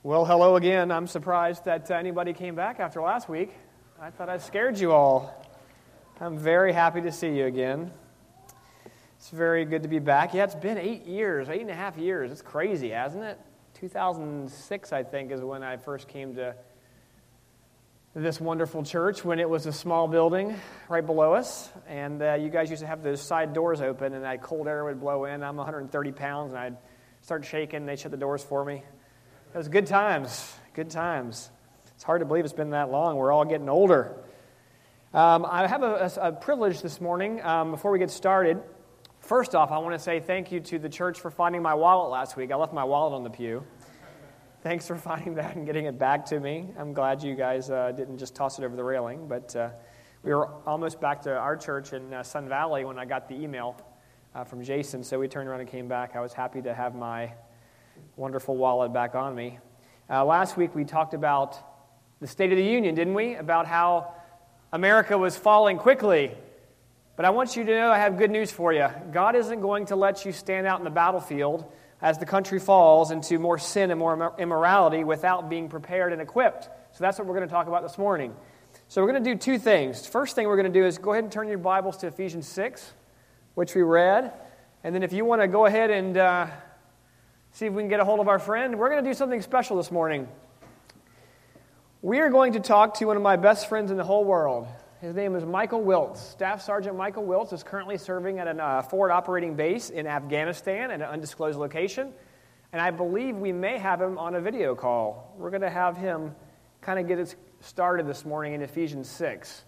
Well, hello again. I'm surprised that anybody came back after last week. I thought I scared you all. I'm very happy to see you again. It's very good to be back. Yeah, it's been 8.5 years. It's crazy, hasn't it? 2006, I think, is when I first came to this wonderful church, when it was a small building right below us. And you guys used to have those side doors open, and that cold air would blow in. I'm 130 pounds, and I'd start shaking. They'd shut the doors for me. It was good times, good times. It's hard to believe it's been that long. We're all getting older. I have a privilege this morning. Before we get started, first off, I want to say thank you to the church for finding my wallet last week. I left my wallet on the pew. Thanks for finding that and getting it back to me. I'm glad you guys didn't just toss it over the railing. But we were almost back to our church in Sun Valley when I got the email from Jason. So we turned around and came back. I was happy to have my wonderful wallet back on me. Last week we talked about the State of the Union, didn't we? About how America was falling quickly. But I want you to know I have good news for you. God isn't going to let you stand out in the battlefield as the country falls into more sin and more immorality without being prepared and equipped. So that's what we're going to talk about this morning. So we're going to do two things. First thing we're going to do is go ahead and turn your Bibles to Ephesians 6, which we read. And then if you want to go ahead and see if we can get a hold of our friend, we're going to do something special this morning. We are going to talk to one of my best friends in the whole world. His name is Michael Wiltz. Staff Sergeant Michael Wiltz is currently serving at a forward operating base in Afghanistan at an undisclosed location. And I believe we may have him on a video call. We're going to have him kind of get us started this morning in Ephesians 6.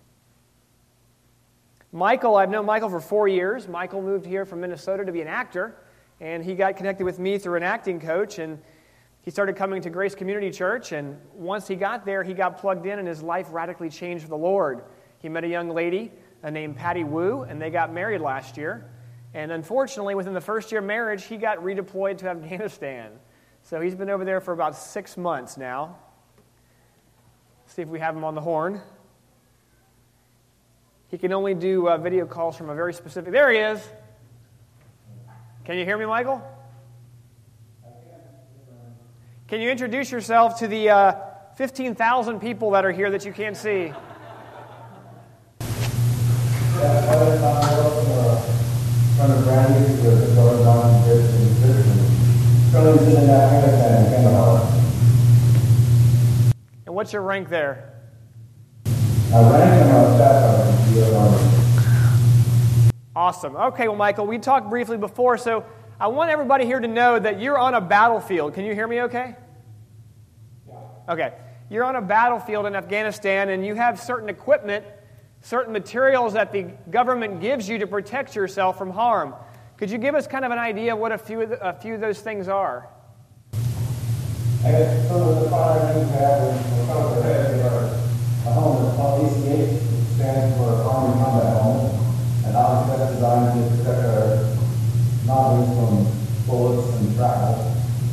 I've known Michael for 4 years. Michael moved here from Minnesota to be an actor. And he got connected with me through an acting coach, and he started coming to Grace Community Church, and once he got there, he got plugged in, and his life radically changed for the Lord. He met a young lady named Patty Wu, and they got married last year. And unfortunately, within the first year of marriage, he got redeployed to Afghanistan. So he's been over there for about 6 months now. See if we have him on the horn. He can only do video calls from a very specific... There he is! Can you hear me, Michael? Can you introduce yourself to the 15,000 people that are here that you can't see? And what's your rank there? Awesome. Okay, well, Michael, we talked briefly before, so I want everybody here to know that you're on a battlefield. Can you hear me okay? Yeah. Okay. You're on a battlefield in Afghanistan, and you have certain equipment, certain materials that the government gives you to protect yourself from harm. Could you give us kind of an idea of what a few of those things are? I guess some of the firearms we have in front of our heads are a helmet called ACH, which stands for Army Combat Helmet. And obviously that's designed to protect our noggins from bullets and shrapnel.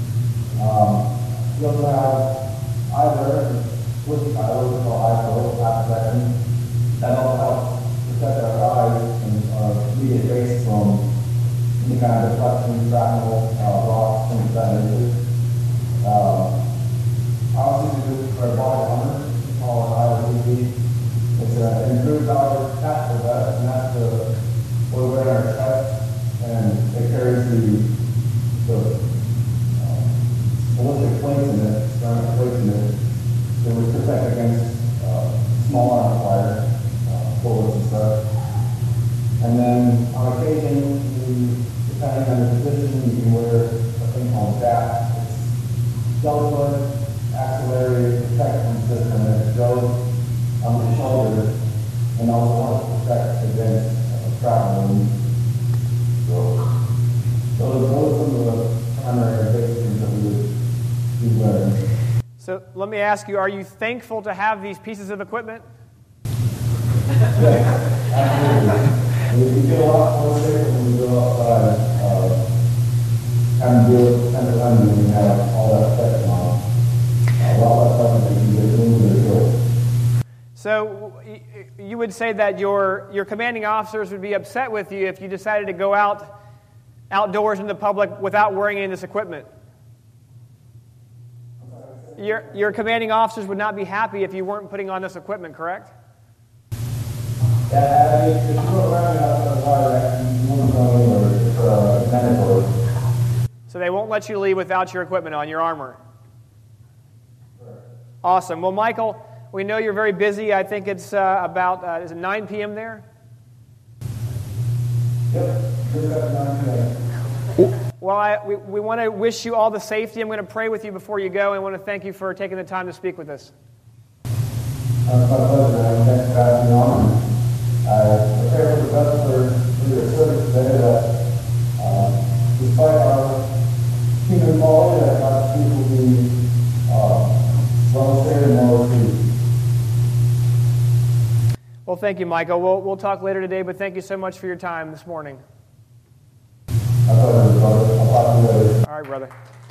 We also have either with titles called ISO, half protection. That also helps protect our eyes and our immediate face from any kind of deflection, shrapnel, rocks, things of that nature. Obviously, this is our body armor, called IOTP. It's an improved our tactical vest, and that's what we wear on our chest, and it carries the ballistic plates in it, ceramic plates in it, so we protect against small arm fire, bullets and such. And then on occasion, depending on the position, you can wear a thing called DAP. It's Delta Axillary Protection System, and it goes on the shoulder and also wants to protect against traveling. So those are some of the primary basic things that we would be wearing. So let me ask you, are you thankful to have these pieces of equipment? Yes, absolutely. We get a lot more safe when we go outside and deal with central London when we have all that protection on. A lot of stuff that we can get moving or go. So you would say that your commanding officers would be upset with you if you decided to go outdoors in the public without wearing any of this equipment? Your commanding officers would not be happy if you weren't putting on this equipment, correct? Yeah, I mean, if you go around outside the water, you won't go anywhere. It's mandatory. So they won't let you leave without your equipment on, your armor. Sure. Awesome. Well, Michael, we know you're very busy. I think it's about, is it 9 p.m. there? Yep. Well, we want to wish you all the safety. I'm going to pray with you before you go, and I want to thank you for taking the time to speak with us. It's my pleasure. Thanks for having me on. I prepare for the best for your service today that despite our human quality, that God's people will be well saved and well received. Well, thank you, Michael. We'll talk later today, but thank you so much for your time this morning. My pleasure, brother. I'll talk to you later. All right, brother.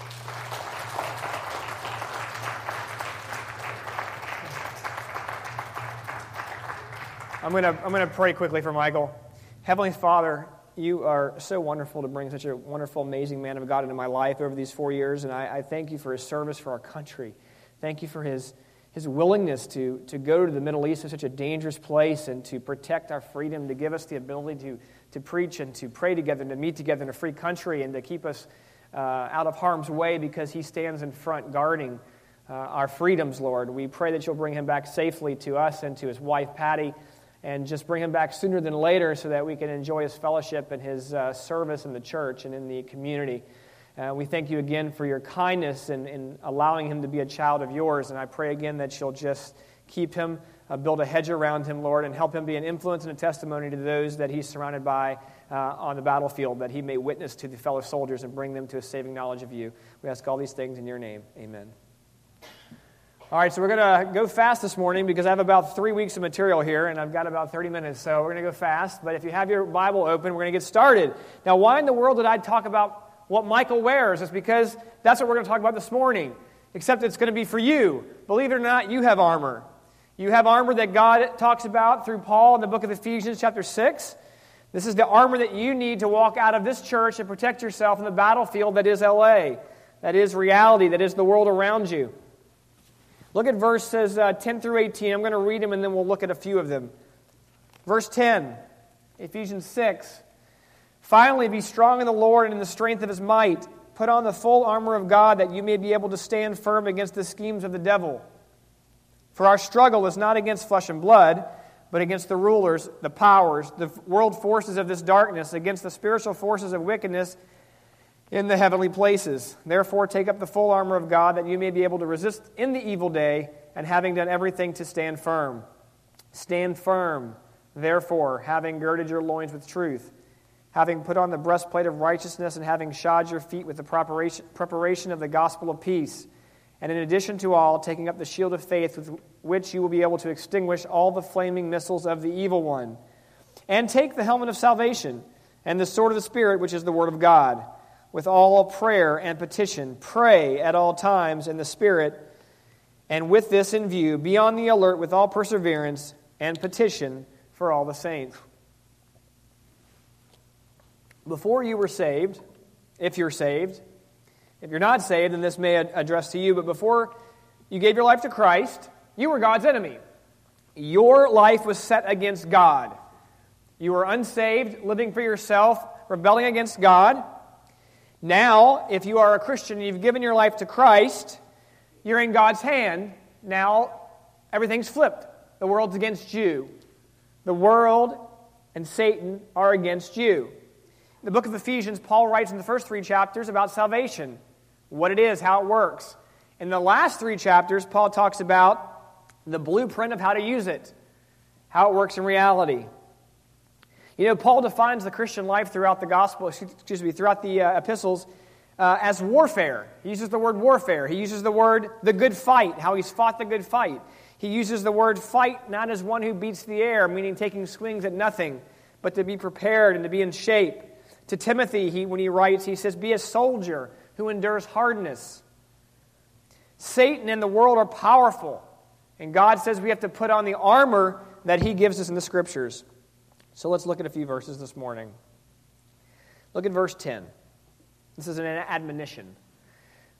I'm gonna pray quickly for Michael. Heavenly Father, you are so wonderful to bring such a wonderful, amazing man of God into my life over these 4 years, and I thank you for his service for our country. Thank you for his willingness to go to the Middle East, is such a dangerous place, and to protect our freedom, to give us the ability to preach and to pray together and to meet together in a free country, and to keep us out of harm's way because he stands in front guarding our freedoms, Lord. We pray that you'll bring him back safely to us and to his wife, Patty, and just bring him back sooner than later so that we can enjoy his fellowship and his service in the church and in the community. We thank you again for your kindness in allowing him to be a child of yours, and I pray again that you'll just keep him, build a hedge around him, Lord, and help him be an influence and a testimony to those that he's surrounded by on the battlefield, that he may witness to the fellow soldiers and bring them to a saving knowledge of you. We ask all these things in your name. Amen. All right, so we're going to go fast this morning because I have about 3 weeks of material here, and I've got about 30 minutes, so we're going to go fast. But if you have your Bible open, we're going to get started. Now, why in the world did I talk about what Michael wears? It's because that's what we're going to talk about this morning, except it's going to be for you. Believe it or not, you have armor. You have armor that God talks about through Paul in the book of Ephesians chapter 6. This is the armor that you need to walk out of this church and protect yourself in the battlefield that is LA, that is reality, that is the world around you. Look at verses 10 through 18. I'm going to read them and then we'll look at a few of them. Verse 10, Ephesians 6. Finally, be strong in the Lord and in the strength of his might. Put on the full armor of God that you may be able to stand firm against the schemes of the devil. For our struggle is not against flesh and blood, but against the rulers, the powers, the world forces of this darkness, against the spiritual forces of wickedness in the heavenly places. Therefore, take up the full armor of God that you may be able to resist in the evil day, and having done everything to stand firm. Stand firm, therefore, having girded your loins with truth, having put on the breastplate of righteousness, and having shod your feet with the preparation of the gospel of peace. And in addition to all, taking up the shield of faith with which you will be able to extinguish all the flaming missiles of the evil one. And take the helmet of salvation and the sword of the Spirit, which is the word of God. With all prayer and petition, pray at all times in the Spirit, and with this in view, be on the alert with all perseverance and petition for all the saints. Before you were saved, if you're saved, if you're not saved, then this may address to you, but before you gave your life to Christ, you were God's enemy. Your life was set against God. You were unsaved, living for yourself, rebelling against God. Now, if you are a Christian and you've given your life to Christ, you're in God's hand. Now, everything's flipped. The world's against you. The world and Satan are against you. In the book of Ephesians, Paul writes in the first 3 chapters about salvation, what it is, how it works. In the last 3 chapters, Paul talks about the blueprint of how to use it, how it works in reality. You know, Paul defines the Christian life throughout the gospel, throughout the epistles as warfare. He uses the word warfare. He uses the word the good fight, how he's fought the good fight. He uses the word fight not as one who beats the air, meaning taking swings at nothing, but to be prepared and to be in shape. To Timothy, when he writes, he says, be a soldier who endures hardness. Satan and the world are powerful, and God says we have to put on the armor that he gives us in the Scriptures. So let's look at a few verses this morning. Look at verse 10. This is an admonition.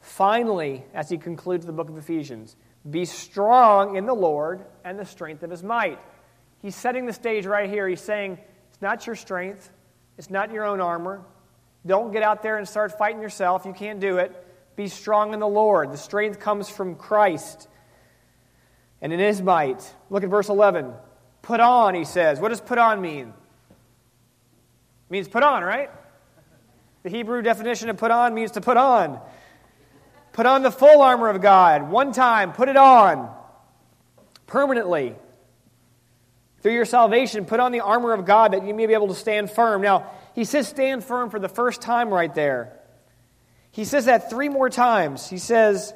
Finally, as he concludes the book of Ephesians, be strong in the Lord and the strength of his might. He's setting the stage right here. He's saying, it's not your strength. It's not your own armor. Don't get out there and start fighting yourself. You can't do it. Be strong in the Lord. The strength comes from Christ and in his might. Look at verse 11. Put on, he says. What does put on mean? It means put on, right? The Hebrew definition of put on means to put on. Put on the full armor of God. One time, put it on. Permanently. Through your salvation, put on the armor of God that you may be able to stand firm. Now, he says stand firm for the first time right there. He says that two more times. He says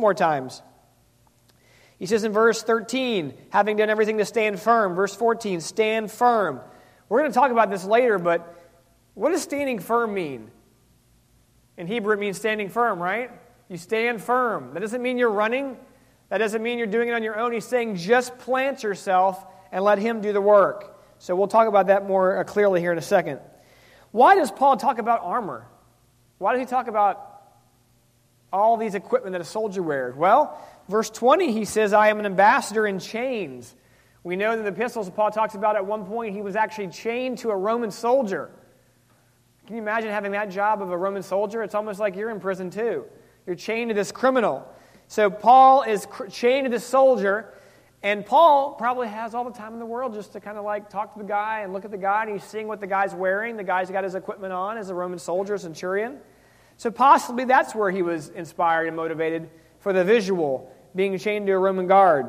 in verse 13, having done everything to stand firm. Verse 14, stand firm. We're going to talk about this later, but what does standing firm mean? In Hebrew, it means standing firm, right? You stand firm. That doesn't mean you're running. That doesn't mean you're doing it on your own. He's saying just plant yourself and let him do the work. So we'll talk about that more clearly here in a second. Why does Paul talk about armor? Why does he talk about all these equipment that a soldier wears? Well, verse 20, he says, I am an ambassador in chains. We know that the epistles Paul talks about at one point, he was actually chained to a Roman soldier. Can you imagine having that job of a Roman soldier? It's almost like you're in prison too. You're chained to this criminal. So Paul is chained to this soldier, and Paul probably has all the time in the world just to kind of like talk to the guy and look at the guy, and he's seeing what the guy's wearing. The guy's got his equipment on as a Roman soldier, a centurion. So possibly that's where he was inspired and motivated for the visual, being chained to a Roman guard.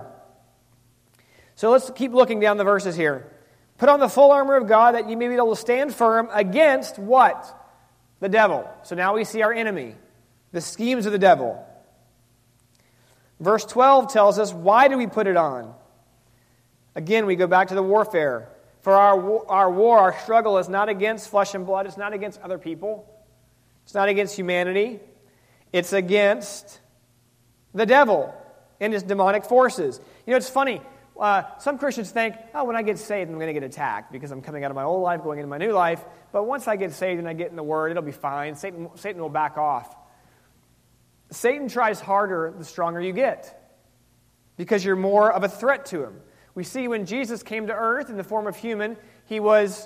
So let's keep looking down the verses here. Put on the full armor of God that you may be able to stand firm against what? The devil. So now we see our enemy, the schemes of the devil. Verse 12 tells us, why do we put it on? Again, we go back to the warfare. For our struggle is not against flesh and blood. It's not against other people. It's not against humanity. It's against the devil and his demonic forces. You know, it's funny. Some Christians think, when I get saved, I'm going to get attacked because I'm coming out of my old life, going into my new life. But once I get saved and I get in the Word, it'll be fine. Satan will back off. Satan tries harder the stronger you get because you're more of a threat to him. We see when Jesus came to earth in the form of human, he was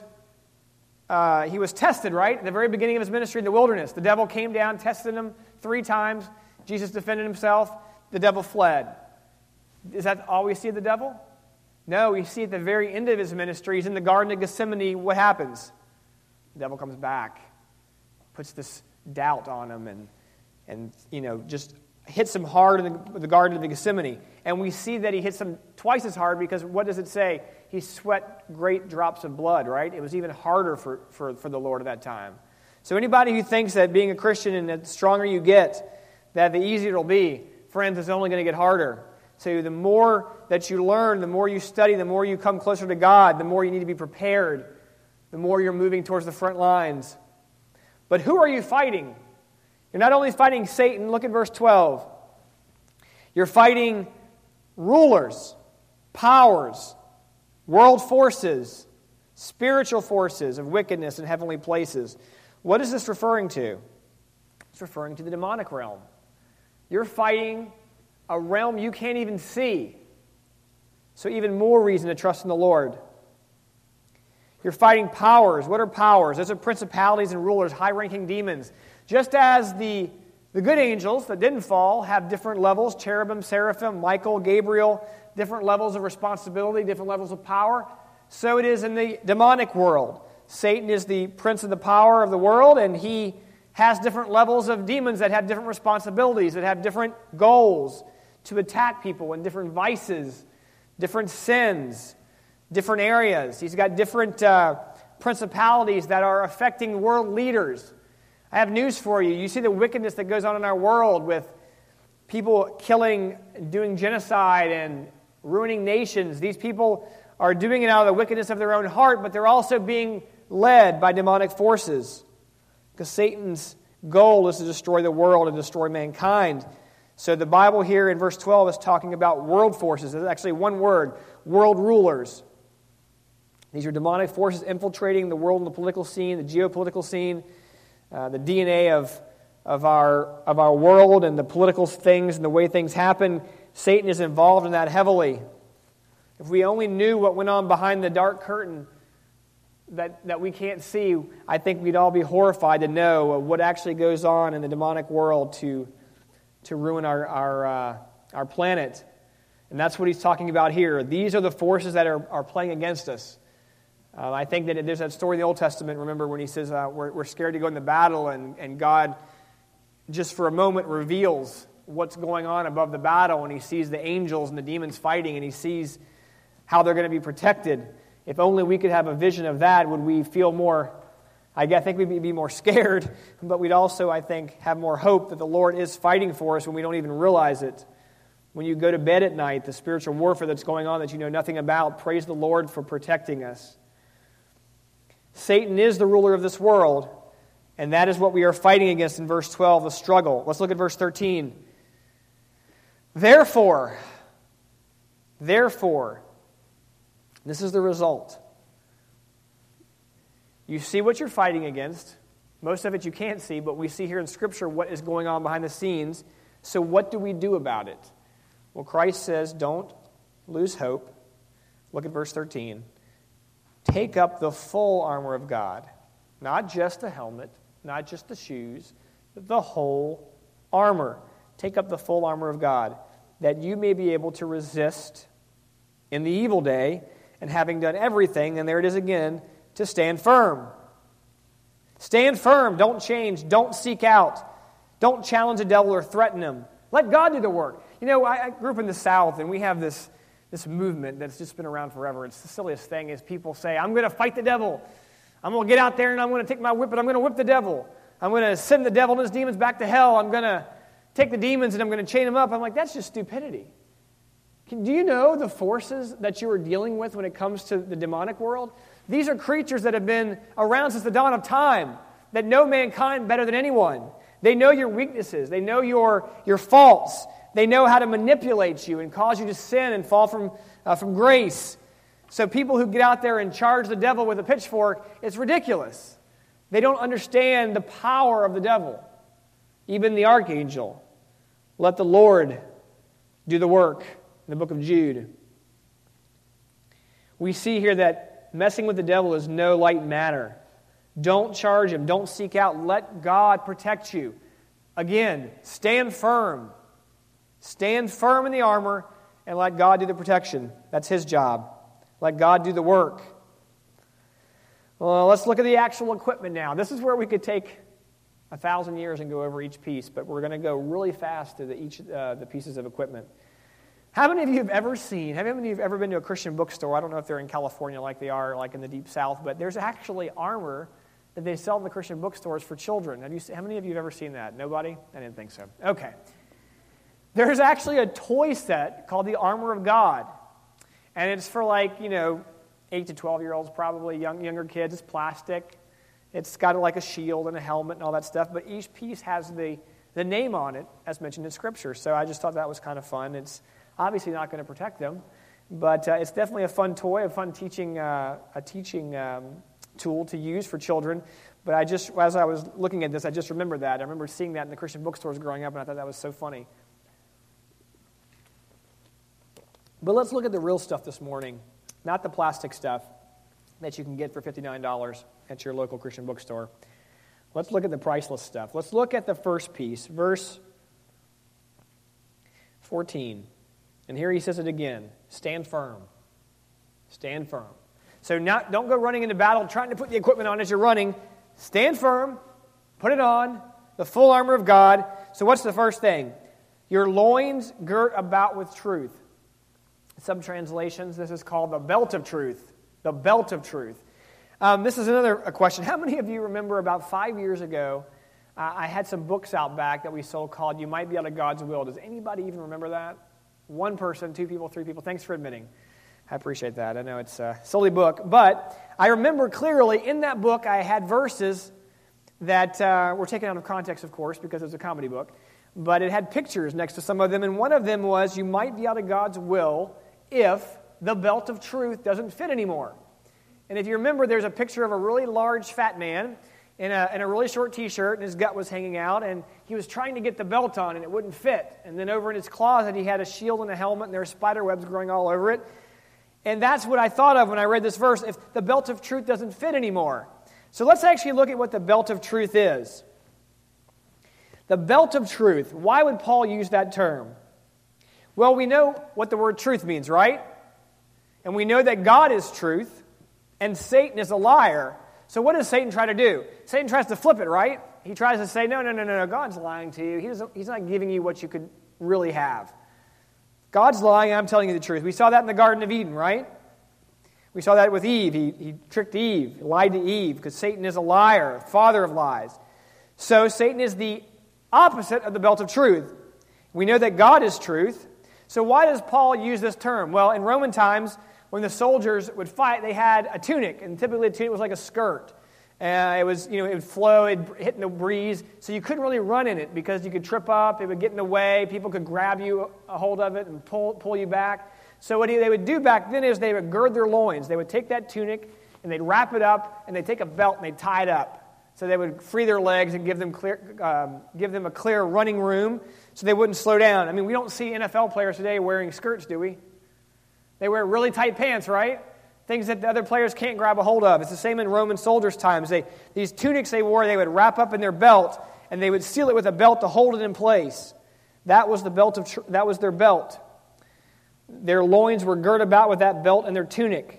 tested, right? At the very beginning of his ministry in the wilderness. The devil came down, tested him 3 times. Jesus defended himself. The devil fled. Is that all we see of the devil? No, we see at the very end of his ministry, he's in the Garden of Gethsemane, what happens? The devil comes back, puts this doubt on him, and just hits him hard in the Garden of Gethsemane. And we see that he hits him twice as hard because what does it say? He sweat great drops of blood, right? It was even harder for the Lord at that time. So anybody who thinks that being a Christian and the stronger you get, that the easier it'll be, friends, it's only going to get harder. So the more that you learn, the more you study, the more you come closer to God, the more you need to be prepared, the more you're moving towards the front lines. But who are you fighting? You're not only fighting Satan, look at verse 12. You're fighting rulers, powers, world forces, spiritual forces of wickedness in heavenly places. What is this referring to? It's referring to the demonic realm. You're fighting a realm you can't even see. So even more reason to trust in the Lord. You're fighting powers. What are powers? Those are principalities and rulers, high-ranking demons. Just as the good angels that didn't fall have different levels, cherubim, seraphim, Michael, Gabriel, different levels of responsibility, different levels of power, so it is in the demonic world. Satan is the prince of the power of the world, and he has different levels of demons that have different responsibilities, that have different goals to attack people in different vices, different sins, different areas. He's got different principalities that are affecting world leaders. I have news for you. You see the wickedness that goes on in our world with people killing, doing genocide, and ruining nations. These people are doing it out of the wickedness of their own heart, but they're also being led by demonic forces. Because Satan's goal is to destroy the world and destroy mankind. So the Bible here in verse 12 is talking about world forces. It's actually one word, world rulers. These are demonic forces infiltrating the world and the political scene, the geopolitical scene, the DNA our world and the political things and the way things happen, Satan is involved in that heavily. If we only knew what went on behind the dark curtain that we can't see, I think we'd all be horrified to know what actually goes on in the demonic world to ruin our planet. And that's what he's talking about here. These are the forces that are playing against us. I think that there's that story in the Old Testament, remember, when he says we're scared to go into battle, and God just for a moment reveals what's going on above the battle, and he sees the angels and the demons fighting, and he sees how they're going to be protected. If only we could have a vision of that, would we feel more, I think we'd be more scared, but we'd also, I think, have more hope that the Lord is fighting for us when we don't even realize it. When you go to bed at night, the spiritual warfare that's going on that you know nothing about, praise the Lord for protecting us. Satan is the ruler of this world, and that is what we are fighting against in verse 12, the struggle. Let's look at verse 13. Therefore, this is the result. You see what you're fighting against. Most of it you can't see, but we see here in Scripture what is going on behind the scenes. So what do we do about it? Well, Christ says, don't lose hope. Look at verse 13. Take up the full armor of God. Not just the helmet, not just the shoes, but the whole armor. Take up the full armor of God, that you may be able to resist in the evil day, and having done everything, and there it is again, to stand firm. Stand firm. Don't change. Don't seek out. Don't challenge the devil or threaten him. Let God do the work. You know, I grew up in the South, and we have this movement that's just been around forever. It's the silliest thing is people say, I'm going to fight the devil. I'm going to get out there, and I'm going to take my whip, and I'm going to whip the devil. I'm going to send the devil and his demons back to hell. I'm going to take the demons, and I'm going to chain them up. I'm like, that's just stupidity. Do you know the forces that you are dealing with when it comes to the demonic world? These are creatures that have been around since the dawn of time, that know mankind better than anyone. They know your weaknesses. They know your faults. They know how to manipulate you and cause you to sin and fall from grace. So people who get out there and charge the devil with a pitchfork, it's ridiculous. They don't understand the power of the devil, even the archangel. Let the Lord do the work. In the book of Jude, we see here that messing with the devil is no light matter. Don't charge him. Don't seek out. Let God protect you. Again, stand firm. Stand firm in the armor and let God do the protection. That's his job. Let God do the work. Well, let's look at the actual equipment now. This is where we could take 1,000 years and go over each piece, but we're going to go really fast through the pieces of equipment. How many of you have ever been to a Christian bookstore? I don't know if they're in California like they are like in the Deep South, but there's actually armor that they sell in the Christian bookstores for children. How many of you have ever seen that? Nobody? I didn't think so. Okay. There's actually a toy set called the Armor of God, and it's for 8 to 12-year-olds probably, younger kids. It's plastic. It's got like a shield and a helmet and all that stuff, but each piece has the name on it as mentioned in Scripture, so I just thought that was kind of fun. Obviously not going to protect them, but it's definitely a fun toy, a fun teaching tool to use for children. But as I was looking at this, I just remembered that. I remember seeing that in the Christian bookstores growing up, and I thought that was so funny. But let's look at the real stuff this morning, not the plastic stuff that you can get for $59 at your local Christian bookstore. Let's look at the priceless stuff. Let's look at the first piece, verse 14. And here he says it again. Stand firm. Stand firm. So don't go running into battle trying to put the equipment on as you're running. Stand firm. Put it on. The full armor of God. So what's the first thing? Your loins girt about with truth. Some translations, this is called the belt of truth. The belt of truth. This is another question. How many of you remember about 5 years ago, I had some books out back that we sold called You Might Be Out of God's Will. Does anybody even remember that? 1 person, 2 people, 3 people. Thanks for admitting. I appreciate that. I know it's a silly book. But I remember clearly in that book I had verses that were taken out of context, of course, because it was a comedy book. But it had pictures next to some of them. And one of them was, you might be out of God's will if the belt of truth doesn't fit anymore. And if you remember, there's a picture of a really large fat man. in a really short t-shirt, and his gut was hanging out, and he was trying to get the belt on, and it wouldn't fit. And then over in his closet, he had a shield and a helmet, and there were spider webs growing all over it. And that's what I thought of when I read this verse, if the belt of truth doesn't fit anymore. So let's actually look at what the belt of truth is. The belt of truth. Why would Paul use that term? Well, we know what the word truth means, right? And we know that God is truth, and Satan is a liar. So what does Satan try to do? Satan tries to flip it, right? He tries to say, no, God's lying to you. He's not giving you what you could really have. God's lying, I'm telling you the truth. We saw that in the Garden of Eden, right? We saw that with Eve. He tricked Eve, lied to Eve, because Satan is a liar, father of lies. So Satan is the opposite of the belt of truth. We know that God is truth. So why does Paul use this term? Well, in Roman times, when the soldiers would fight, they had a tunic, and typically a tunic was like a skirt. It would flow, it'd hit in the breeze, so you couldn't really run in it because you could trip up, it would get in the way, people could grab you a hold of it and pull you back. So what they would do back then is they would gird their loins. They would take that tunic and they'd wrap it up, and they'd take a belt and they'd tie it up. So they would free their legs and give them a clear running room so they wouldn't slow down. I mean, we don't see NFL players today wearing skirts, do we? They wear really tight pants, right? Things that the other players can't grab a hold of. It's the same in Roman soldiers' times. These tunics they wore, they would wrap up in their belt, and they would seal it with a belt to hold it in place. That was that was their belt. Their loins were girt about with that belt and their tunic.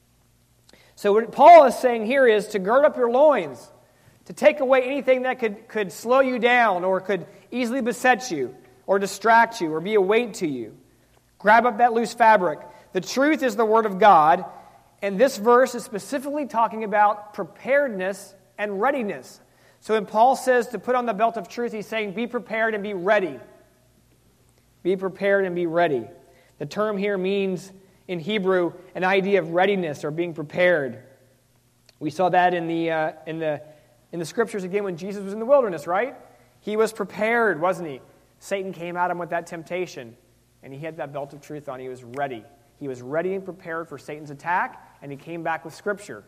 So what Paul is saying here is to gird up your loins, to take away anything that could slow you down or could easily beset you or distract you or be a weight to you. Grab up that loose fabric. The truth is the Word of God, and this verse is specifically talking about preparedness and readiness. So when Paul says to put on the belt of truth, he's saying be prepared and be ready. Be prepared and be ready. The term here means, in Hebrew, an idea of readiness or being prepared. We saw that in the Scriptures again when Jesus was in the wilderness, right? He was prepared, wasn't he? Satan came at him with that temptation, and he had that belt of truth on. He was ready. He was ready and prepared for Satan's attack, and he came back with Scripture.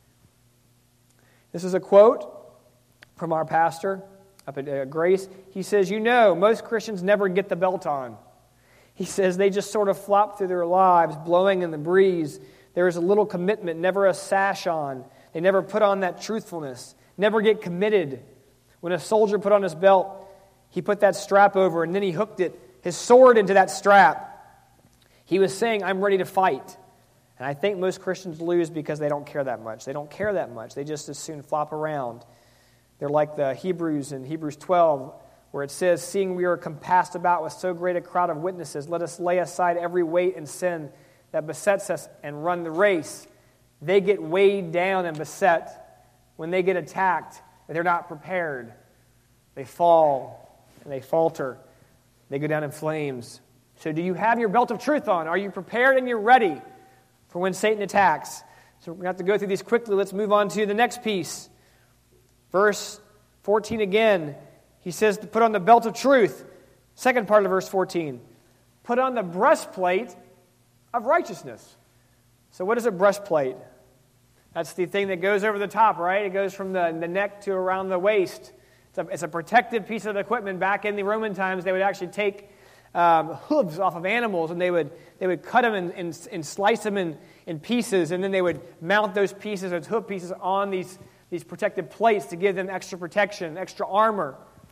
This is a quote from our pastor up at Grace. He says, most Christians never get the belt on. He says they just sort of flop through their lives, blowing in the breeze. There is a little commitment, never a sash on. They never put on that truthfulness, never get committed. When a soldier put on his belt, he put that strap over, and then he hooked his sword into that strap. He was saying, I'm ready to fight. And I think most Christians lose because they don't care that much. They don't care that much. They just as soon flop around. They're like the Hebrews in Hebrews 12, where it says, seeing we are compassed about with so great a crowd of witnesses, let us lay aside every weight and sin that besets us and run the race. They get weighed down and beset when they get attacked. They're not prepared. They fall and they falter. They go down in flames. So do you have your belt of truth on? Are you prepared and you're ready for when Satan attacks? So we're going to have to go through these quickly. Let's move on to the next piece. Verse 14 again. He says to put on the belt of truth. Second part of verse 14. Put on the breastplate of righteousness. So what is a breastplate? That's the thing that goes over the top, right? It goes from the neck to around the waist. It's a protective piece of equipment. Back in the Roman times, they would actually take hooves off of animals, and they would cut them and slice them in pieces, and then they would mount those pieces, those hoof pieces, on these protective plates to give them extra protection, extra armor.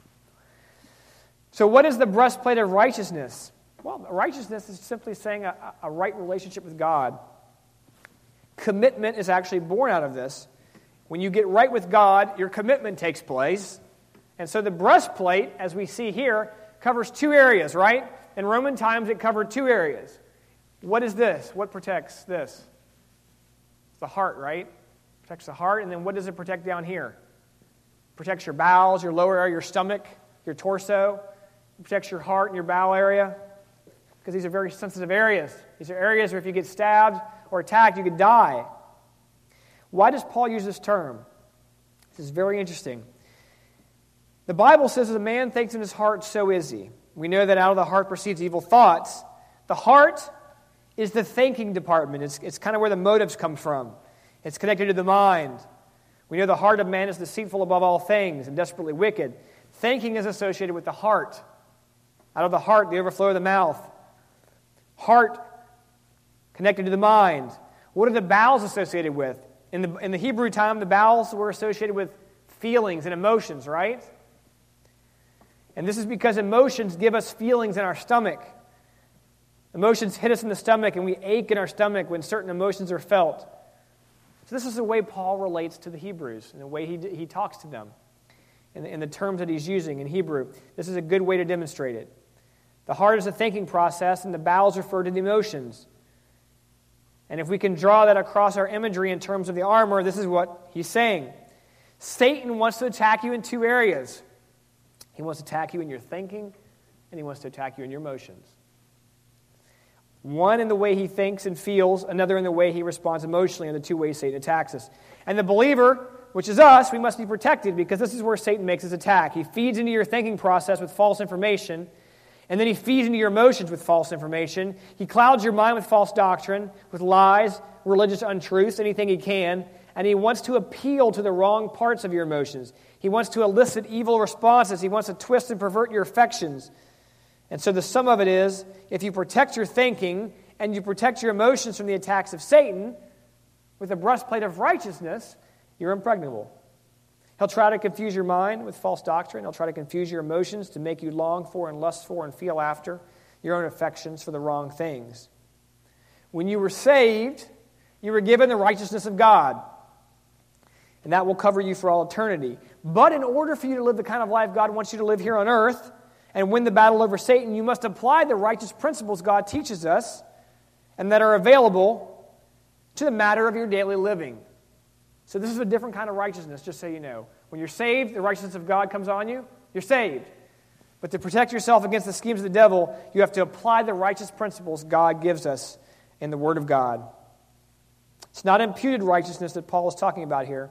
So what is the breastplate of righteousness? Well, righteousness is simply saying a right relationship with God. Commitment is actually born out of this. When you get right with God, your commitment takes place. And so the breastplate, as we see here, covers two areas, right? In Roman times, it covered two areas. What is this? What protects this? It's the heart, right? It protects the heart. And then what does it protect down here? It protects your bowels, your lower area, your stomach, your torso. It protects your heart and your bowel area. Because these are very sensitive areas. These are areas where if you get stabbed or attacked, you could die. Why does Paul use this term? This is very interesting. The Bible says, as a man thinks in his heart, so is he. We know that out of the heart proceeds evil thoughts. The heart is the thinking department. It's kind of where the motives come from. It's connected to the mind. We know the heart of man is deceitful above all things and desperately wicked. Thinking is associated with the heart. Out of the heart, the overflow of the mouth. Heart connected to the mind. What are the bowels associated with? In the Hebrew time, the bowels were associated with feelings and emotions, right? And this is because emotions give us feelings in our stomach. Emotions hit us in the stomach, and we ache in our stomach when certain emotions are felt. So this is the way Paul relates to the Hebrews, and the way he talks to them, in the terms that he's using in Hebrew. This is a good way to demonstrate it. The heart is a thinking process, and the bowels refer to the emotions. And if we can draw that across our imagery in terms of the armor, this is what he's saying. Satan wants to attack you in two areas. He wants to attack you in your thinking, and he wants to attack you in your emotions. One in the way he thinks and feels, another in the way he responds emotionally, and the two ways Satan attacks us. And the believer, which is us, we must be protected because this is where Satan makes his attack. He feeds into your thinking process with false information, and then he feeds into your emotions with false information. He clouds your mind with false doctrine, with lies, religious untruths, anything he can, and he wants to appeal to the wrong parts of your emotions. He wants to elicit evil responses. He wants to twist and pervert your affections. And so the sum of it is, if you protect your thinking and you protect your emotions from the attacks of Satan with a breastplate of righteousness, you're impregnable. He'll try to confuse your mind with false doctrine. He'll try to confuse your emotions to make you long for and lust for and feel after your own affections for the wrong things. When you were saved, you were given the righteousness of God. And that will cover you for all eternity. But in order for you to live the kind of life God wants you to live here on earth and win the battle over Satan, you must apply the righteous principles God teaches us and that are available to the matter of your daily living. So this is a different kind of righteousness, just so you know. When you're saved, the righteousness of God comes on you, you're saved. But to protect yourself against the schemes of the devil, you have to apply the righteous principles God gives us in the Word of God. It's not imputed righteousness that Paul is talking about here.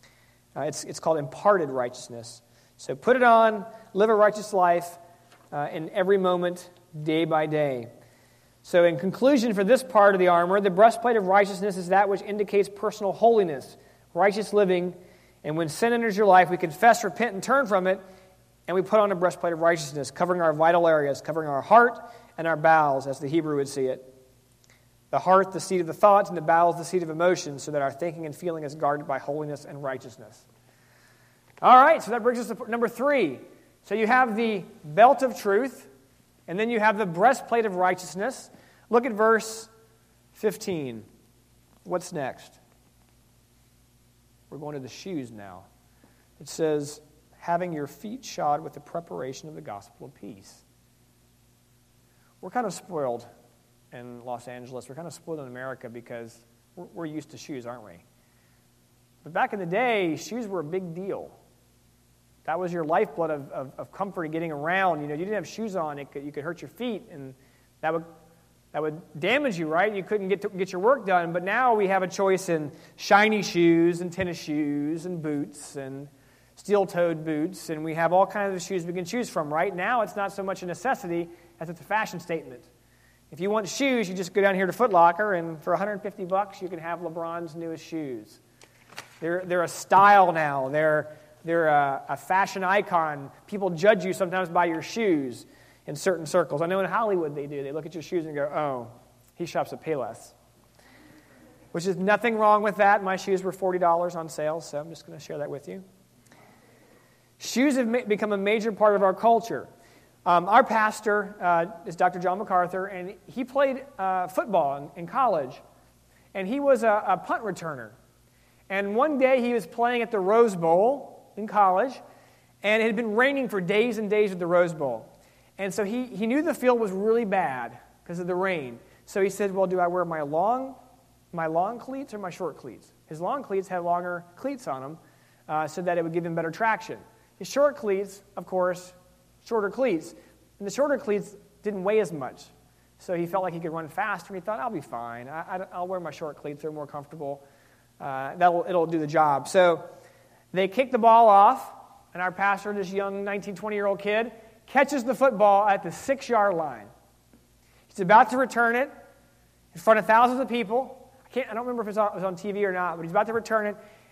It's called imparted righteousness. So put it on, live a righteous life in every moment, day by day. So in conclusion for this part of the armor, the breastplate of righteousness is that which indicates personal holiness, righteous living, and when sin enters your life, we confess, repent, and turn from it, and we put on a breastplate of righteousness, covering our vital areas, covering our heart and our bowels, as the Hebrew would see it. The heart, the seat of the thoughts, and the bowels, the seat of emotions, so that our thinking and feeling is guarded by holiness and righteousness. All right, so that brings us to number 3. So you have the belt of truth, and then you have the breastplate of righteousness. Look at verse 15. What's next? We're going to the shoes now. It says, having your feet shod with the preparation of the gospel of peace. We're kind of spoiled in Los Angeles. We're kind of spoiled in America because we're used to shoes, aren't we? But back in the day, shoes were a big deal. That was your lifeblood of comfort in getting around. You know, you didn't have shoes on, you could hurt your feet, and that would damage you, right? You couldn't get your work done. But now we have a choice in shiny shoes and tennis shoes and boots and steel-toed boots, and we have all kinds of shoes we can choose from. Right now, it's not so much a necessity as it's a fashion statement. If you want shoes, you just go down here to Foot Locker, and for $150, you can have LeBron's newest shoes. They're a style now. They're a fashion icon. People judge you sometimes by your shoes in certain circles. I know in Hollywood they do. They look at your shoes and go, oh, he shops at Payless. Which is nothing wrong with that. My shoes were $40 on sale, so I'm just going to share that with you. Shoes have become a major part of our culture. Our pastor is Dr. John MacArthur, and he played football in college. And he was a punt returner. And one day he was playing at the Rose Bowl in college, and it had been raining for days and days at the Rose Bowl. And so he knew the field was really bad because of the rain. So he said, well, do I wear my long cleats or my short cleats? His long cleats had longer cleats on them so that it would give him better traction. His short cleats, of course, shorter cleats. And the shorter cleats didn't weigh as much. So he felt like he could run faster, and he thought, I'll be fine. I'll wear my short cleats. They're more comfortable. It'll do the job. So they kick the ball off, and our pastor, this young 19, 20-year-old kid, catches the football at the 6-yard line. He's about to return it in front of thousands of people. I don't remember if it was on TV or not, but he's about to return it,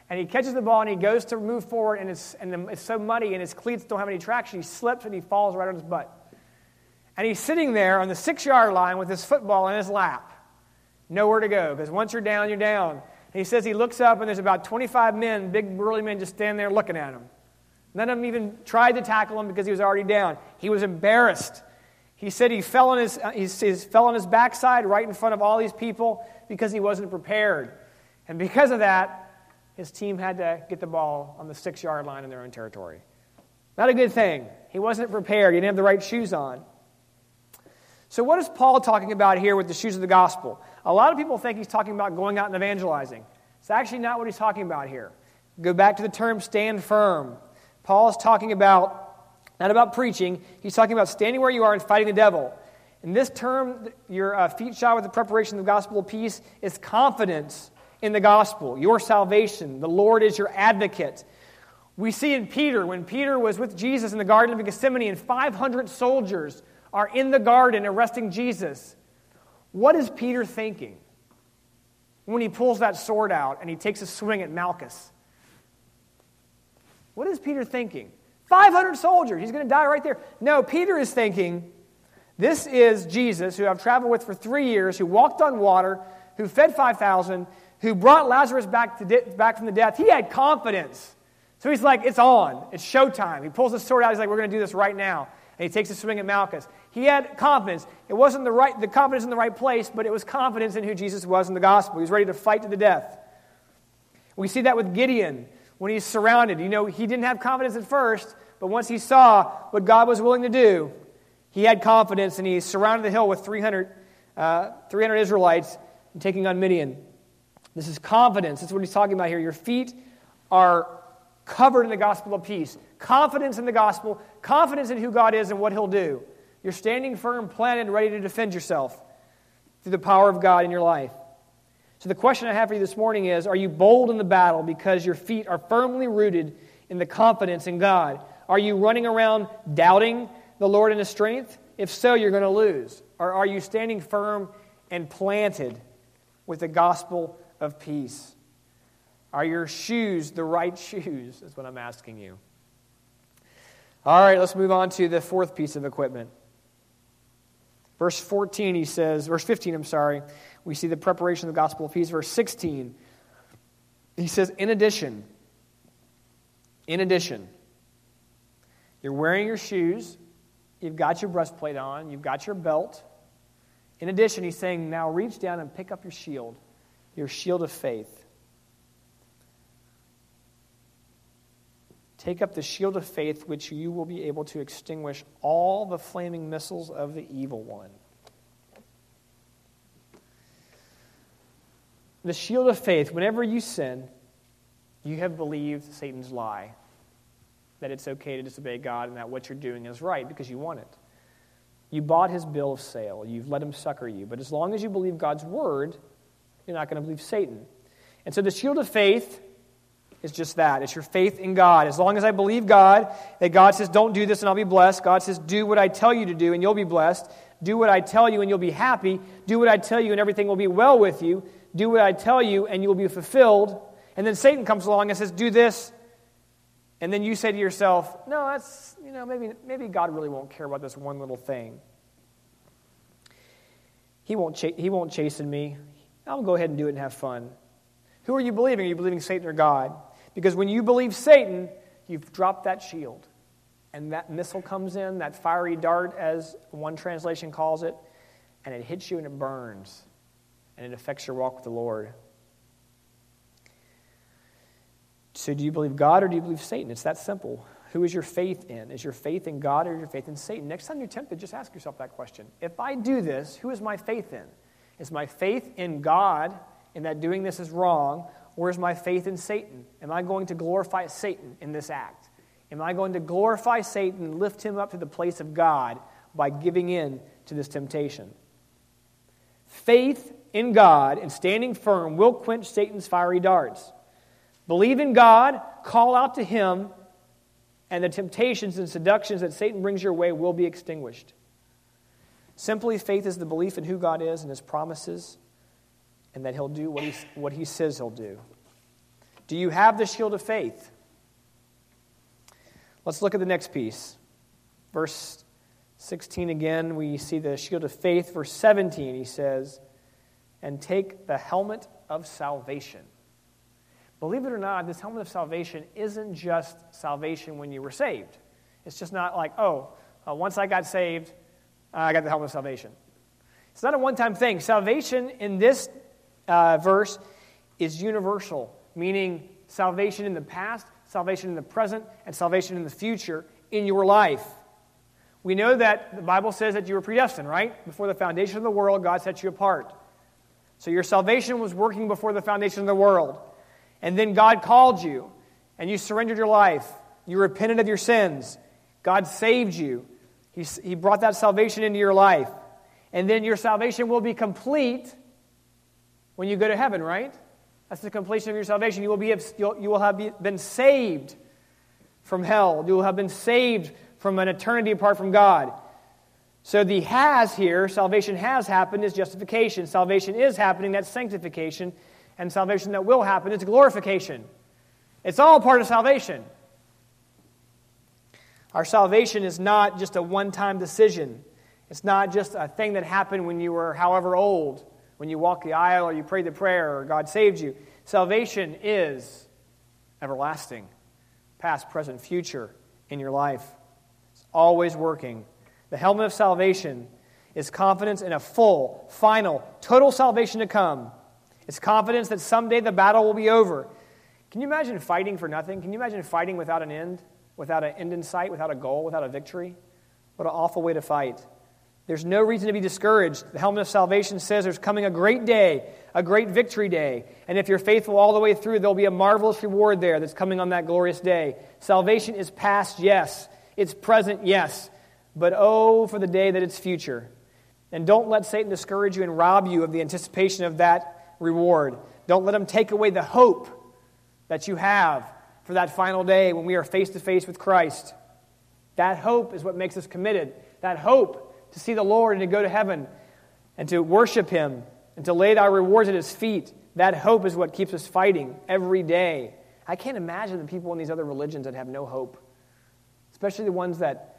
And he catches the ball, and he goes to move forward, and it's so muddy, and his cleats don't have any traction. He slips, and he falls right on his butt. And he's sitting there on the 6-yard line with his football in his lap. Nowhere to go, because once you're down, you're down. And he says he looks up, and there's about 25 men, big burly men, just standing there looking at him. None of them even tried to tackle him because he was already down. He was embarrassed. He said he fell on his backside right in front of all these people because he wasn't prepared. And because of that, his team had to get the ball on the 6-yard line in their own territory. Not a good thing. He wasn't prepared. He didn't have the right shoes on. So what is Paul talking about here with the shoes of the gospel? A lot of people think he's talking about going out and evangelizing. It's actually not what he's talking about here. Go back to the term stand firm. Paul is talking about, not about preaching, he's talking about standing where you are and fighting the devil. And this term, your feet shod with the preparation of the gospel of peace, is confidence in the gospel, your salvation. The Lord is your advocate. We see in Peter, when Peter was with Jesus in the Garden of Gethsemane, and 500 soldiers are in the garden arresting Jesus. What is Peter thinking when he pulls that sword out and he takes a swing at Malchus? What is Peter thinking? 500 soldiers, he's going to die right there. No, Peter is thinking, this is Jesus, who I've traveled with for 3 years, who walked on water, who fed 5,000, who brought Lazarus back from the death. He had confidence. So he's like, it's on. It's showtime. He pulls the sword out. He's like, we're going to do this right now. And he takes a swing at Malchus. He had confidence. It wasn't the confidence in the right place, but it was confidence in who Jesus was in the gospel. He was ready to fight to the death. We see that with Gideon when he's surrounded. You know, he didn't have confidence at first, but once he saw what God was willing to do, he had confidence, and he surrounded the hill with 300 Israelites and taking on Midian. This is confidence. That's what he's talking about here. Your feet are covered in the gospel of peace. Confidence in the gospel, confidence in who God is and what he'll do. You're standing firm, planted, ready to defend yourself through the power of God in your life. So the question I have for you this morning is, are you bold in the battle because your feet are firmly rooted in the confidence in God? Are you running around doubting the Lord and His strength? If so, you're going to lose. Or are you standing firm and planted with the gospel of peace? Are your shoes the right shoes, is what I'm asking you. All right, let's move on to the fourth piece of equipment. Verse 15, we see the preparation of the gospel of peace. Verse 16, he says, in addition, you're wearing your shoes, you've got your breastplate on, you've got your belt. In addition, he's saying, now reach down and pick up your shield of faith. Take up the shield of faith, which you will be able to extinguish all the flaming missiles of the evil one. The shield of faith, whenever you sin, you have believed Satan's lie, that it's okay to disobey God and that what you're doing is right because you want it. You bought his bill of sale. You've let him succor you. But as long as you believe God's word, you're not going to believe Satan. And so the shield of faith is just that. It's your faith in God. As long as I believe God, that God says, don't do this and I'll be blessed. God says, do what I tell you to do and you'll be blessed. Do what I tell you and you'll be happy. Do what I tell you and everything will be well with you. Do what I tell you and you will be fulfilled. And then Satan comes along and says, do this. And then you say to yourself, no, that's, maybe God really won't care about this one little thing. He won't chasten me. I'll go ahead and do it and have fun. Who are you believing? Are you believing Satan or God? Because when you believe Satan, you've dropped that shield. And that missile comes in, that fiery dart, as one translation calls it, and it hits you and it burns. And it affects your walk with the Lord. So do you believe God or do you believe Satan? It's that simple. Who is your faith in? Is your faith in God or is your faith in Satan? Next time you're tempted, just ask yourself that question. If I do this, who is my faith in? Is my faith in God, in that doing this is wrong, or is my faith in Satan? Am I going to glorify Satan in this act? Am I going to glorify Satan and lift him up to the place of God by giving in to this temptation? Faith in God and standing firm will quench Satan's fiery darts. Believe in God, call out to Him, and the temptations and seductions that Satan brings your way will be extinguished. Simply, faith is the belief in who God is and His promises, and that He'll do what He says He'll do. Do you have the shield of faith? Let's look at the next piece. Verse 16 again, we see the shield of faith. Verse 17, he says, and take the helmet of salvation. Believe it or not, this helmet of salvation isn't just salvation when you were saved. It's just not like, once I got saved, I got the helmet of salvation. It's not a one-time thing. Salvation in this verse is universal, meaning salvation in the past, salvation in the present, and salvation in the future in your life. We know that the Bible says that you were predestined, right? Before the foundation of the world, God set you apart. So your salvation was working before the foundation of the world. And then God called you, and you surrendered your life. You repented of your sins. God saved you. He brought that salvation into your life. And then your salvation will be complete when you go to heaven, right? That's the completion of your salvation. You will have been saved from hell. You will have been saved from an eternity apart from God. So the has here, salvation has happened, is justification. Salvation is happening, that's sanctification. And salvation that will happen is glorification. It's all part of salvation. Our salvation is not just a one-time decision. It's not just a thing that happened when you were however old, when you walked the aisle or you prayed the prayer or God saved you. Salvation is everlasting, past, present, future in your life. It's always working. The helmet of salvation is confidence in a full, final, total salvation to come. It's confidence that someday the battle will be over. Can you imagine fighting for nothing? Can you imagine fighting without an end, without an end in sight, without a goal, without a victory? What an awful way to fight. There's no reason to be discouraged. The helmet of salvation says there's coming a great day, a great victory day. And if you're faithful all the way through, there'll be a marvelous reward there that's coming on that glorious day. Salvation is past, yes. It's present, yes. But oh, for the day that it's future. And don't let Satan discourage you and rob you of the anticipation of that reward. Don't let him take away the hope that you have for that final day when we are face to face with Christ. That hope is what makes us committed. That hope to see the Lord and to go to heaven and to worship Him and to lay our rewards at His feet. That hope is what keeps us fighting every day. I can't imagine the people in these other religions that have no hope, especially the ones that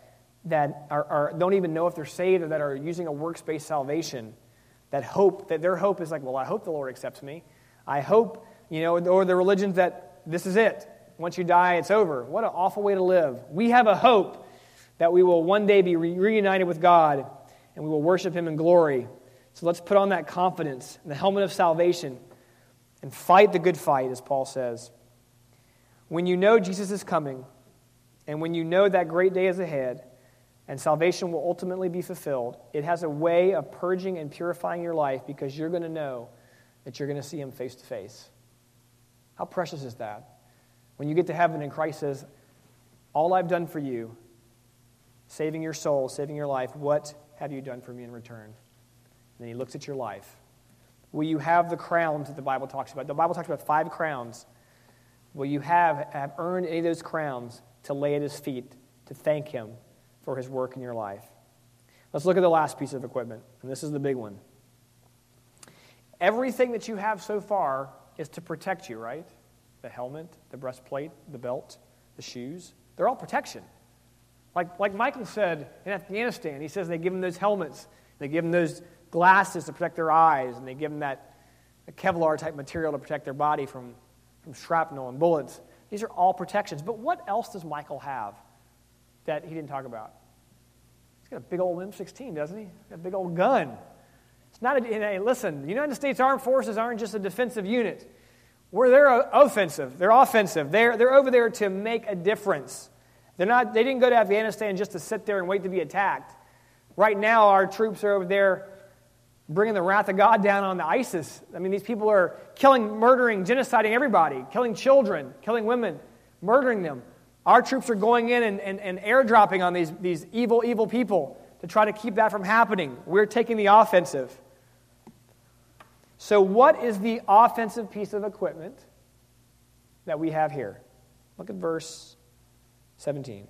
don't even know if they're saved or that are using a works-based salvation. That hope, that their hope is like, well, I hope the Lord accepts me. I hope, or the religions that this is it. Once you die, it's over. What an awful way to live. We have a hope that we will one day be reunited with God and we will worship Him in glory. So let's put on that confidence and the helmet of salvation and fight the good fight, as Paul says. When you know Jesus is coming and when you know that great day is ahead, and salvation will ultimately be fulfilled, it has a way of purging and purifying your life because you're going to know that you're going to see Him face to face. How precious is that? When you get to heaven and Christ says, all I've done for you, saving your soul, saving your life, what have you done for me in return? And then He looks at your life. Will you have the crowns that the Bible talks about? The Bible talks about 5 crowns. Will you have earned any of those crowns to lay at His feet, to thank Him for His work in your life? Let's look at the last piece of equipment, and this is the big one. Everything that you have so far is to protect you, right? The helmet, the breastplate, the belt, the shoes, they're all protection. Like Michael said in Afghanistan, he says they give them those helmets, they give them those glasses to protect their eyes, and they give them that Kevlar-type material to protect their body from shrapnel and bullets. These are all protections. But what else does Michael have that he didn't talk about? He's got a big old M16, doesn't he? He's got a big old gun. It's not listen, the United States Armed Forces aren't just a defensive unit. They're offensive. They're offensive. They're over there to make a difference. They didn't go to Afghanistan just to sit there and wait to be attacked. Right now, our troops are over there bringing the wrath of God down on the ISIS. I mean, these people are killing, murdering, genociding everybody, killing children, killing women, murdering them. Our troops are going in and airdropping on these evil, evil people to try to keep that from happening. We're taking the offensive. So what is the offensive piece of equipment that we have here? Look at verse 17.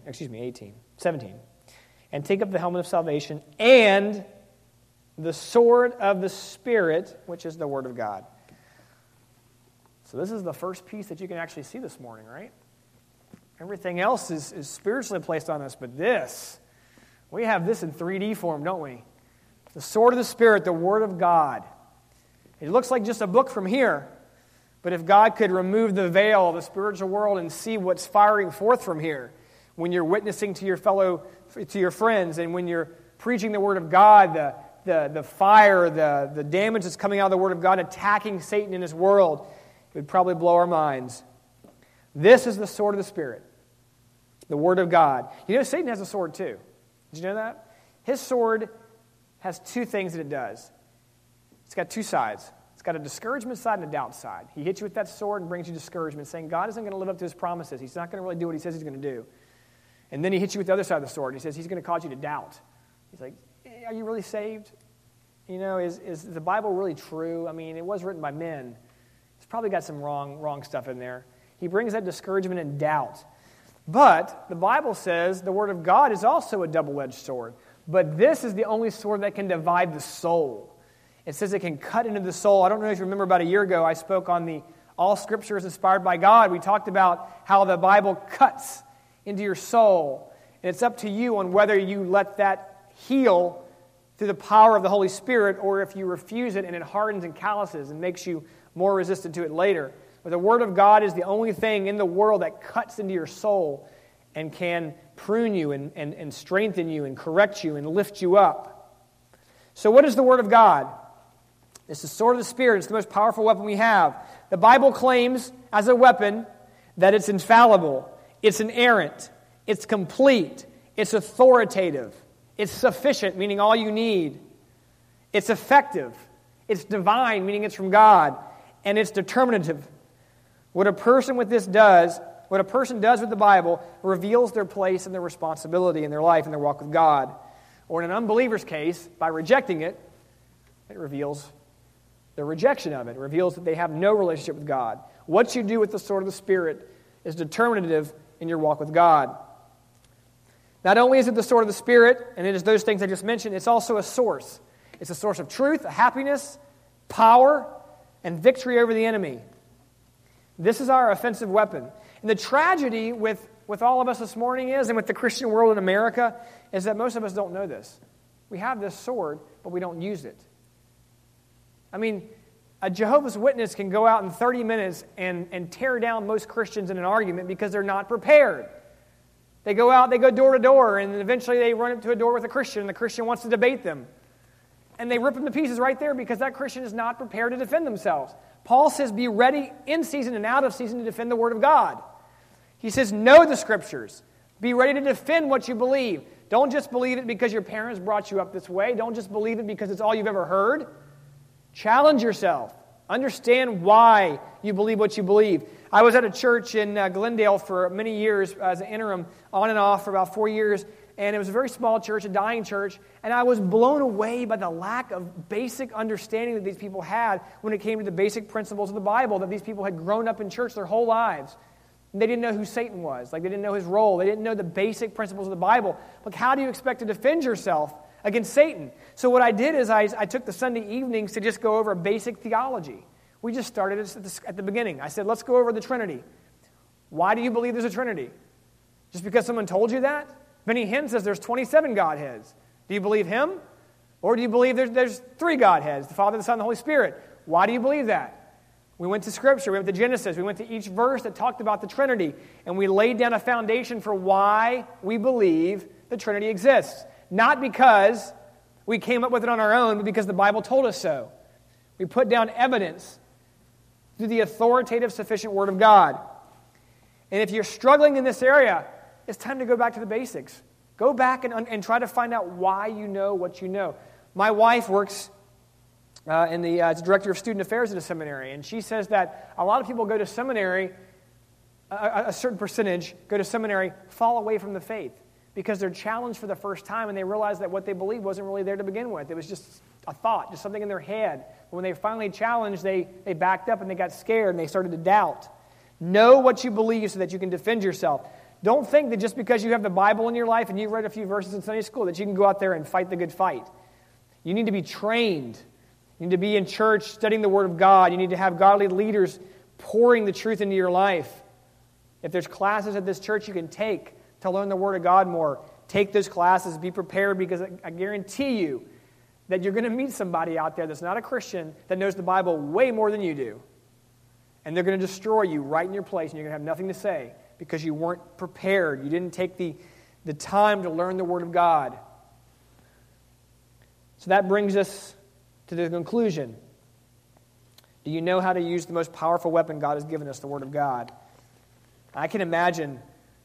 And take up the helmet of salvation and the sword of the Spirit, which is the Word of God. So this is the first piece that you can actually see this morning, right? Everything else is spiritually placed on us, but this, we have this in 3D form, don't we? The sword of the Spirit, the Word of God. It looks like just a book from here, but if God could remove the veil of the spiritual world and see what's firing forth from here, when you're witnessing to your friends, and when you're preaching the Word of God, the fire, the damage that's coming out of the Word of God, attacking Satan in his world, it would probably blow our minds. This is the sword of the Spirit, the Word of God. You know, Satan has a sword too. Did you know that? His sword has two things that it does. It's got two sides. It's got a discouragement side and a doubt side. He hits you with that sword and brings you discouragement, saying God isn't going to live up to His promises. He's not going to really do what He says He's going to do. And then He hits you with the other side of the sword, and He says He's going to cause you to doubt. He's like, are you really saved? You know, is the Bible really true? I mean, it was written by men. It's probably got some wrong stuff in there. He brings that discouragement and doubt. But the Bible says the Word of God is also a double-edged sword. But this is the only sword that can divide the soul. It says it can cut into the soul. I don't know if you remember about a year ago, I spoke on the All Scripture is inspired by God. We talked about how the Bible cuts into your soul. And it's up to you on whether you let that heal through the power of the Holy Spirit, or if you refuse it and it hardens and calluses and makes you more resistant to it later. But the Word of God is the only thing in the world that cuts into your soul and can prune you and strengthen you and correct you and lift you up. So what is the Word of God? It's the sword of the Spirit. It's the most powerful weapon we have. The Bible claims as a weapon that it's infallible, it's inerrant, it's complete, it's authoritative, it's sufficient, meaning all you need, it's effective, it's divine, meaning it's from God, and it's determinative. What a person does with the Bible reveals their place and their responsibility in their life and their walk with God. Or in an unbeliever's case, by rejecting it, it reveals their rejection of it. It reveals that they have no relationship with God. What you do with the sword of the Spirit is determinative in your walk with God. Not only is it the sword of the Spirit, and it is those things I just mentioned, it's also a source. It's a source of truth, happiness, power, and victory over the enemy. This is our offensive weapon. And the tragedy with all of us this morning is, and with the Christian world in America, is that most of us don't know this. We have this sword, but we don't use it. I mean, a Jehovah's Witness can go out in 30 minutes and tear down most Christians in an argument because they're not prepared. They go out, they go door to door, and eventually they run up to a door with a Christian, and the Christian wants to debate them. And they rip them to pieces right there because that Christian is not prepared to defend themselves. Paul says, be ready in season and out of season to defend the Word of God. He says, know the Scriptures. Be ready to defend what you believe. Don't just believe it because your parents brought you up this way. Don't just believe it because it's all you've ever heard. Challenge yourself. Understand why you believe what you believe. I was at a church in Glendale for many years as an interim, on and off for about 4 years, and it was a very small church, a dying church, and I was blown away by the lack of basic understanding that these people had when it came to the basic principles of the Bible, that these people had grown up in church their whole lives. And they didn't know who Satan was. They didn't know his role. They didn't know the basic principles of the Bible. Like, how do you expect to defend yourself against Satan? So what I did is I took the Sunday evenings to just go over basic theology. We just started at the beginning. I said, let's go over the Trinity. Why do you believe there's a Trinity? Just because someone told you that? Benny Hinn says there's 27 Godheads. Do you believe him? Or do you believe there's 3 Godheads, the Father, the Son, and the Holy Spirit? Why do you believe that? We went to Scripture. We went to Genesis. We went to each verse that talked about the Trinity. And we laid down a foundation for why we believe the Trinity exists. Not because we came up with it on our own, but because the Bible told us so. We put down evidence through the authoritative, sufficient Word of God. And if you're struggling in this area, it's time to go back to the basics. Go back and try to find out why you know what you know. My wife works as director of student affairs at a seminary, and she says that a lot of people go to seminary, a certain percentage go to seminary, fall away from the faith because they're challenged for the first time and they realize that what they believed wasn't really there to begin with. It was just a thought, just something in their head. But when they finally challenged, they backed up and they got scared and they started to doubt. Know what you believe so that you can defend yourself. Don't think that just because you have the Bible in your life and you've read a few verses in Sunday school that you can go out there and fight the good fight. You need to be trained. You need to be in church studying the Word of God. You need to have godly leaders pouring the truth into your life. If there's classes at this church you can take to learn the Word of God more, take those classes. Be prepared, because I guarantee you that you're going to meet somebody out there that's not a Christian that knows the Bible way more than you do. And they're going to destroy you right in your place, and you're going to have nothing to say because you weren't prepared. You didn't take the time to learn the Word of God. So that brings us to the conclusion. Do you know how to use the most powerful weapon God has given us, the Word of God? I can imagine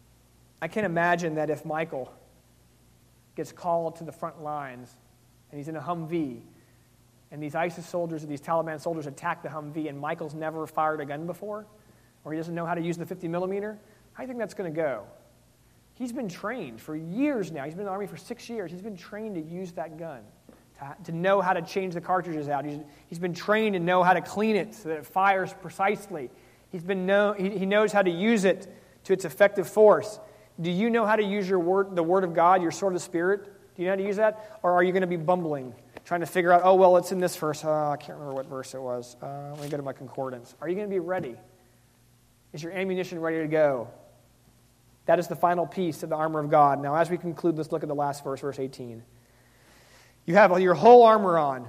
that if Michael gets called to the front lines and he's in a Humvee and these ISIS soldiers or these Taliban soldiers attack the Humvee and Michael's never fired a gun before, or he doesn't know how to use the 50 millimeter, how do you think that's going to go? He's been trained for years now. He's been in the Army for 6 years. He's been trained to use that gun, to know how to change the cartridges out. He's been trained to know how to clean it so that it fires precisely. He knows how to use it to its effective force. Do you know how to use the Word of God, your sword of the Spirit? Do you know how to use that? Or are you going to be bumbling, trying to figure out, it's in this verse. I can't remember what verse it was. Let me go to my concordance. Are you going to be ready? Is your ammunition ready to go? That is the final piece of the armor of God. Now, as we conclude, let's look at the last verse, verse 18. You have your whole armor on,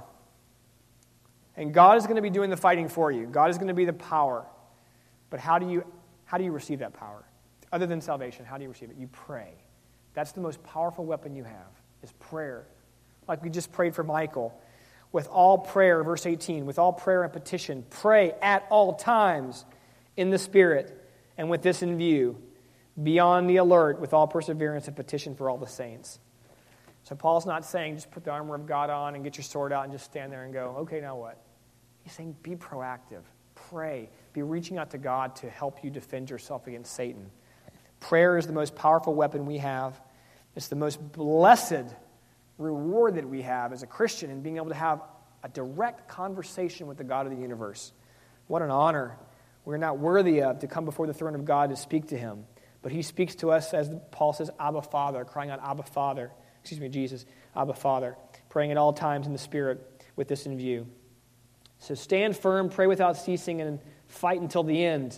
and God is going to be doing the fighting for you. God is going to be the power. But how do you receive that power? Other than salvation, how do you receive it? You pray. That's the most powerful weapon you have, is prayer. Like we just prayed for Michael. With all prayer, verse 18, with all prayer and petition, pray at all times in the Spirit, and with this in view, be on the alert with all perseverance and petition for all the saints. So Paul's not saying just put the armor of God on and get your sword out and just stand there and go, okay, now what? He's saying be proactive. Pray. Be reaching out to God to help you defend yourself against Satan. Prayer is the most powerful weapon we have. It's the most blessed reward that we have as a Christian in being able to have a direct conversation with the God of the universe. What an honor. We're not worthy of to come before the throne of God to speak to Him. But He speaks to us, as Paul says, Abba Father, crying out, Abba Father. Jesus, Abba Father, praying at all times in the Spirit with this in view. So stand firm, pray without ceasing, and fight until the end.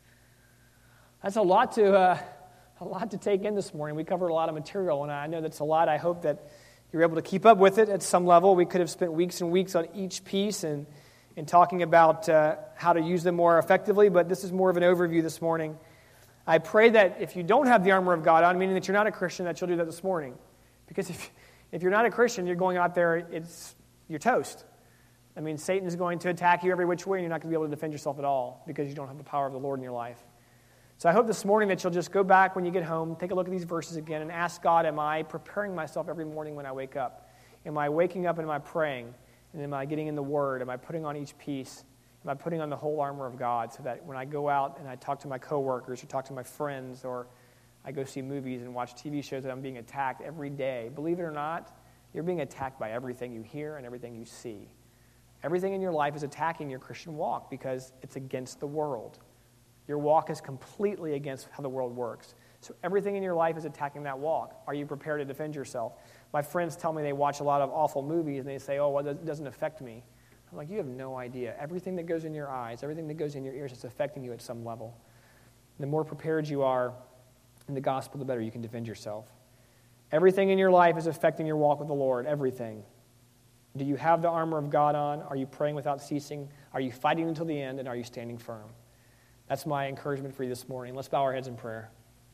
That's a lot to take in this morning. We covered a lot of material, and I know that's a lot. I hope that you're able to keep up with it at some level. We could have spent weeks and weeks on each piece and talking about how to use them more effectively, but this is more of an overview this morning. I pray that if you don't have the armor of God on, meaning that you're not a Christian, that you'll do that this morning. Because if you're not a Christian, you're going out there, you're toast. I mean, Satan is going to attack you every which way, and you're not going to be able to defend yourself at all because you don't have the power of the Lord in your life. So I hope this morning that you'll just go back when you get home, take a look at these verses again, and ask God, am I preparing myself every morning when I wake up? Am I waking up and am I praying? And am I getting in the Word? Am I putting on each piece? Am I putting on the whole armor of God so that when I go out and I talk to my coworkers or talk to my friends or I go see movies and watch TV shows, that I'm being attacked every day? Believe it or not, you're being attacked by everything you hear and everything you see. Everything in your life is attacking your Christian walk because it's against the world. Your walk is completely against how the world works. So everything in your life is attacking that walk. Are you prepared to defend yourself? My friends tell me they watch a lot of awful movies and they say, it doesn't affect me. I'm like, you have no idea. Everything that goes in your eyes, everything that goes in your ears is affecting you at some level. The more prepared you are in the gospel, the better you can defend yourself. Everything in your life is affecting your walk with the Lord, everything. Do you have the armor of God on? Are you praying without ceasing? Are you fighting until the end? And are you standing firm? That's my encouragement for you this morning. Let's bow our heads in prayer.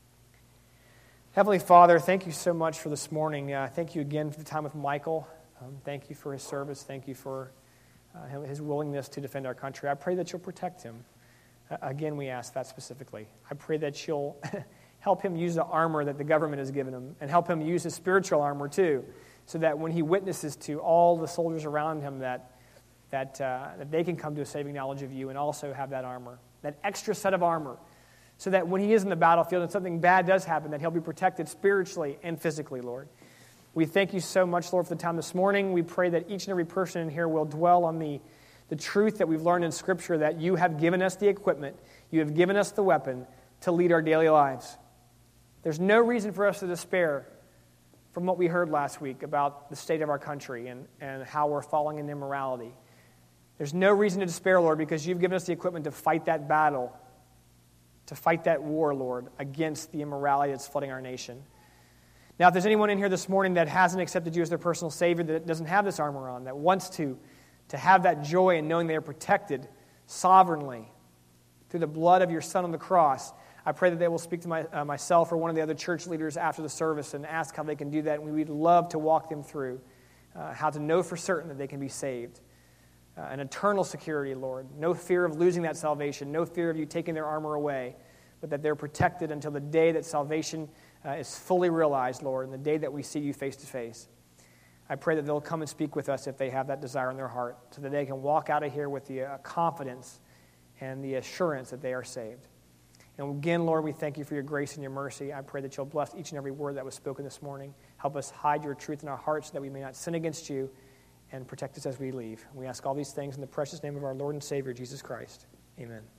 Heavenly Father, thank you so much for this morning. Thank you again for the time with Michael. Thank you for his service. Thank you for his willingness to defend our country. I pray that you'll protect him. Again, we ask that specifically. I pray that you'll help him use the armor that the government has given him and help him use his spiritual armor too, so that when he witnesses to all the soldiers around him that they can come to a saving knowledge of you and also have that armor, that extra set of armor, so that when he is in the battlefield and something bad does happen, that he'll be protected spiritually and physically, Lord. We thank you so much, Lord, for the time this morning. We pray that each and every person in here will dwell on the truth that we've learned in Scripture, that you have given us the equipment, you have given us the weapon to lead our daily lives. There's no reason for us to despair from what we heard last week about the state of our country and how we're falling in immorality. There's no reason to despair, Lord, because you've given us the equipment to fight that battle, to fight that war, Lord, against the immorality that's flooding our nation. Now, if there's anyone in here this morning that hasn't accepted you as their personal Savior, that doesn't have this armor on, that wants to have that joy in knowing they are protected sovereignly through the blood of your Son on the cross, I pray that they will speak to myself or one of the other church leaders after the service and ask how they can do that. And we would love to walk them through how to know for certain that they can be saved. An eternal security, Lord. No fear of losing that salvation. No fear of you taking their armor away. But that they're protected until the day that salvation is fully realized, Lord, and the day that we see you face to face. I pray that they'll come and speak with us if they have that desire in their heart, so that they can walk out of here with the confidence and the assurance that they are saved. And again, Lord, we thank you for your grace and your mercy. I pray that you'll bless each and every word that was spoken this morning. Help us hide your truth in our hearts so that we may not sin against you, and protect us as we leave. We ask all these things in the precious name of our Lord and Savior, Jesus Christ. Amen.